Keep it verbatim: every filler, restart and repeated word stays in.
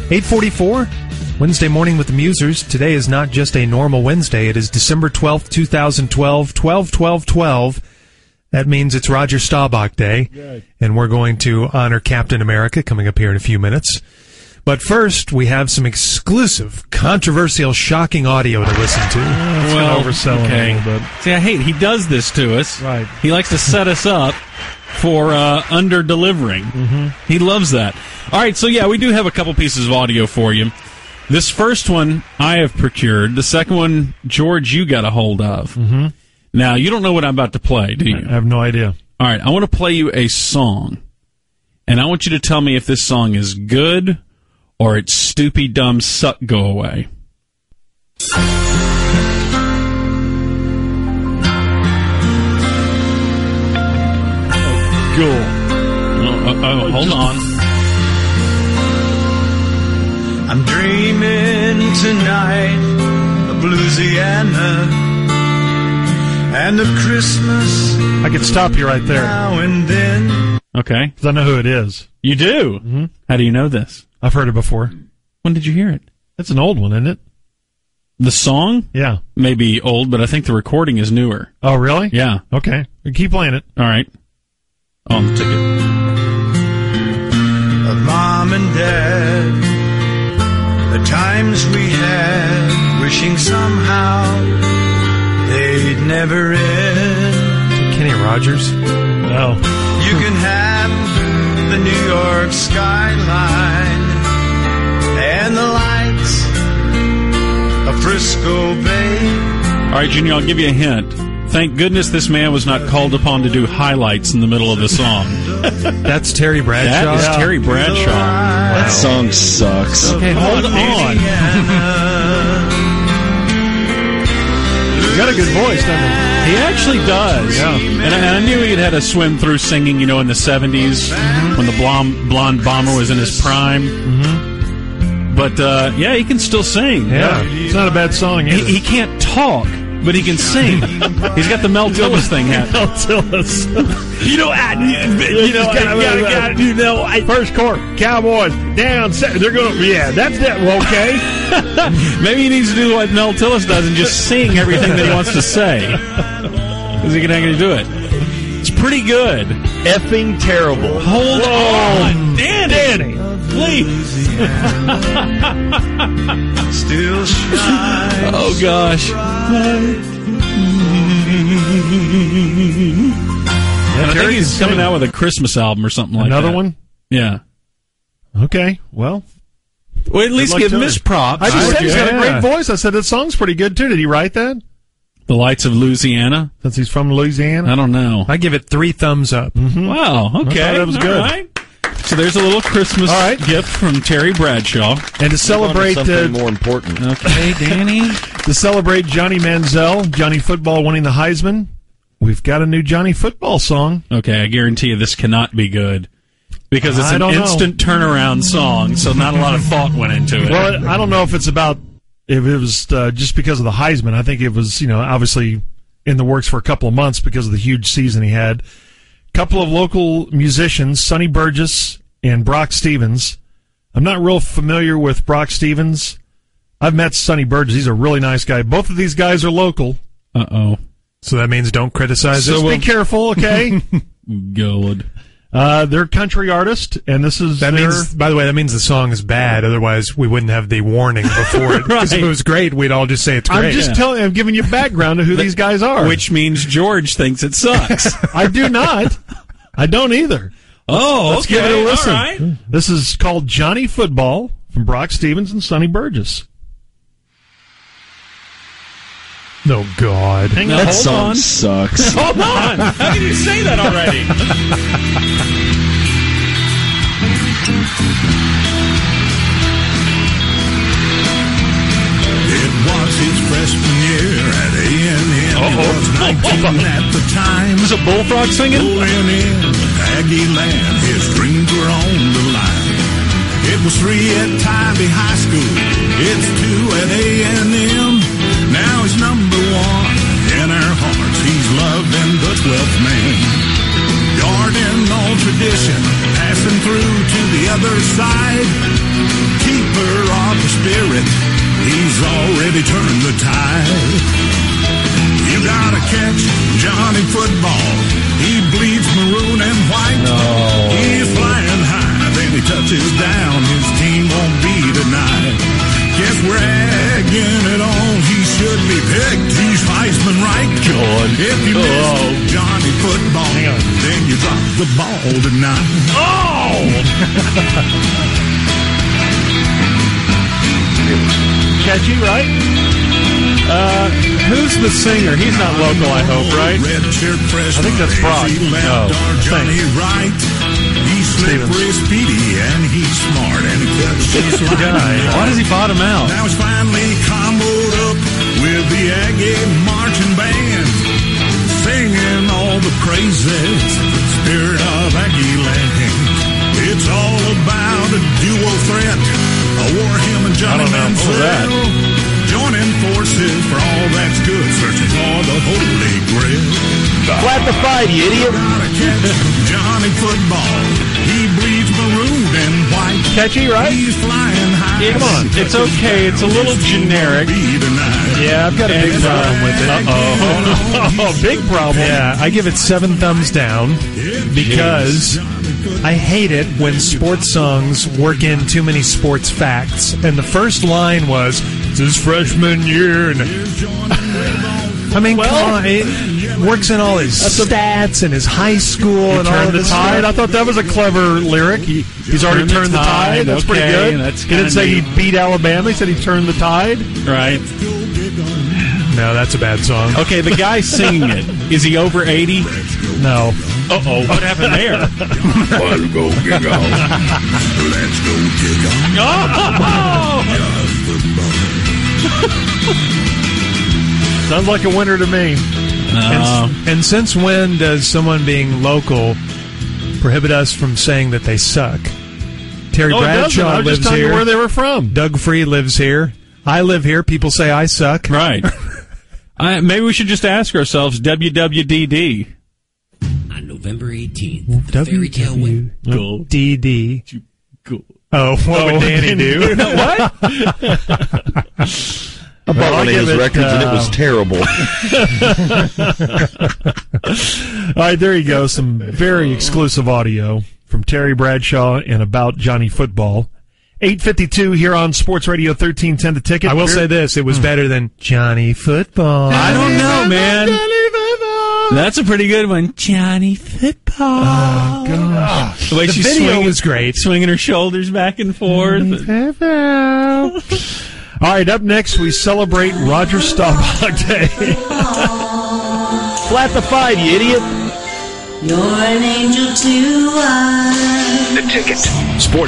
eight forty-four, Wednesday morning with the Musers. Today is not just a normal Wednesday. It is December twelfth, twenty twelve, twelve twelve twelve. That means it's Roger Staubach Day, Yay. And we're going to honor Captain America coming up here in a few minutes. But first, we have some exclusive, controversial, shocking audio to listen to. Uh, well, overselling okay. a little bit. See, I hate he does this to us. Right. He likes to set us up for uh, under-delivering. Mm-hmm. He loves that. All right, so yeah, we do have a couple pieces of audio for you. This first one I have procured. The second one, George, you got a hold of. Mm-hmm. Now, you don't know what I'm about to play, do you? I have no idea. All right, I want to play you a song, and I want you to tell me if this song is good or it's stupid, dumb, suck, go away. Cool. Oh, oh, oh, hold on. I'm dreaming tonight of Louisiana and of Christmas. I could stop you right there. Now and then. Okay. Because I know who it is. You do? Mm-hmm. How do you know this? I've heard it before. When did you hear it? It's an old one, isn't it? The song? Yeah. Maybe old, but I think the recording is newer. Oh, really? Yeah. Okay. Keep playing it. All right. On the ticket. Of Mom and Dad, the times we had, wishing somehow they'd never end. Kenny Rogers? No. You can have the New York skyline and the lights of Frisco Bay. All right, Junior, I'll give you a hint. Thank goodness this man was not called upon to do highlights in the middle of the song. That's Terry Bradshaw? That is yeah. Terry Bradshaw. Wow. That song sucks. Okay, hold on. He's got a good voice, doesn't he? He actually does. Yeah. And I, and I knew he had had a swim through singing, you know, in the seventies mm-hmm. when the blonde, blonde bomber was in his prime. Mm-hmm. But, uh, yeah, he can still sing. Yeah, it's not a bad song either. He, he can't talk, but he can sing. He's got the Mel Tillis thing happening. Mel Tillis. You know, I, you know, I gotta, gotta, you know, I, first court, Cowboys down. They're going. Yeah, that's that. Well, okay. Maybe he needs to do what Mel Tillis does and just sing everything that he wants to say, because he can actually do it. It's pretty good. Effing terrible. Hold Whoa. on, Danny. Danny. Please. Still shines. Oh gosh. Yeah, I think he's coming out with a Christmas album or something like Another that. Another one? Yeah. Okay. Well. Well, at least give him his props. I just said he's got a yeah. great voice. I said that song's pretty good too. Did he write that? The Lights of Louisiana. Since he's from Louisiana? I don't know. I give it three thumbs up. Mm-hmm. Wow. Okay. I thought that was good. All right. So there's a little Christmas All right. gift from Terry Bradshaw. And to celebrate something uh, more important. Okay, Danny. To celebrate Johnny Manziel, Johnny Football winning the Heisman, we've got a new Johnny Football song. Okay, I guarantee you this cannot be good. Because it's I an don't instant know. turnaround song, so not a lot of thought went into it. Well, I don't know if it's about if it was uh, just because of the Heisman. I think it was, you know, obviously in the works for a couple of months because of the huge season he had. A couple of local musicians, Sonny Burgess and Brock Stevens. I'm not real familiar with Brock Stevens. I've met Sonny Burgess. He's a really nice guy. Both of these guys are local. Uh-oh. So that means don't criticize So us. we'll- Be careful, okay? Good. Uh, they're a country artist, and this is That their... means, by the way, that means the song is bad. Otherwise, we wouldn't have the warning before it. Because Right. if it was great, we'd all just say it's great. I'm just Yeah. telling. I'm giving you background to who these guys are. Which means George thinks it sucks. I do not. I don't either. Oh, Let's okay. give it a listen. All right. This is called Johnny Football from Brock Stevens and Sonny Burgess. Oh, God. Hang Now, on. That hold song on. sucks. Hold on. How can you say that already? It was his freshman year at A and M. He was nineteen at the time. Is a bullfrog singing? Rolling in Aggie land, his dreams were on the line. It was three at Tybee High School. It's two at A and M. Now he's number one in our hearts. He's loved in the twelfth man. Guarding all tradition, passing through to the other side. Keeper has already turned the tide. You gotta catch Johnny Football. He bleeds maroon and white. No. He's flying high, then he touches down. His team won't be denied. Guess we're egging it on. He should be picked. He's Heisman right. God. If you Oh. miss Johnny Football, then you drop the ball tonight. Oh! Catchy, right? Uh, who's the singer? He's not local, I hope, right? Red shirt freshman. I think that's Brock. He left Oh, our Johnny right. He's slippery, speedy, and he's smart, and he cuts just like Guy. Why does he bottom out? Now he's finally comboed up with the Aggie marching band, singing all the praises, spirit of Aggie land. It's all about a duo threat, a war him and Johnny I don't know. What was that? Manziel. Joining forces for all that's good, searching for the Holy Grail. Flat the five, you idiot. Gotta catch Johnny Football. He bleeds maroon and white. Catchy, right? He's flying high. It's, Come on. it's okay. It's a little generic. Yeah, I've got a big And, uh, problem with it. Uh-oh. Oh, big problem. Yeah, I give it seven thumbs down because I hate it when sports songs work in too many sports facts. And the first line was, "It's his freshman year." And I mean, Well, come on. It works in all his stats and his high school He and all turned of the this tide. stuff. I thought that was a clever lyric. He, he's already Turned the turned the tide. tide. That's pretty Okay, good. that's He didn't kinda say he neat. beat Alabama. He said he turned the tide. Right. No, that's a bad song. Okay, the guy singing it, is he over eighty? No. Uh-oh, what happened there? Let's go kick off. Let's go kick off. Oh! Sounds like a winner to me. Uh, And, and since when does someone being local prohibit us from saying that they suck? Terry No, it doesn't. Bradshaw I was just lives telling you here. where they were from. Doug Free lives here. I live here. People say I suck. right. I, maybe we should just ask ourselves, W W D D. On November eighteenth, the fairy tale went. Cool. D D. Cool. Oh, what Oh, would Danny do? What? I bought I'll one of give his it, records and it was uh, terrible. All right, there you go. Some very exclusive audio from Terry Bradshaw and About Johnny Football. eight fifty-two here on Sports Radio thirteen ten The Ticket. I will say this. It was better than Johnny Football. I don't know, man. That's a pretty good one. Johnny Football. Oh, gosh. The way The she's video swinging, was great. swinging her shoulders back and forth. All right, up next, we celebrate Roger Staubach Day. Flat the five, you idiot. You're an angel to us. The Ticket. Sports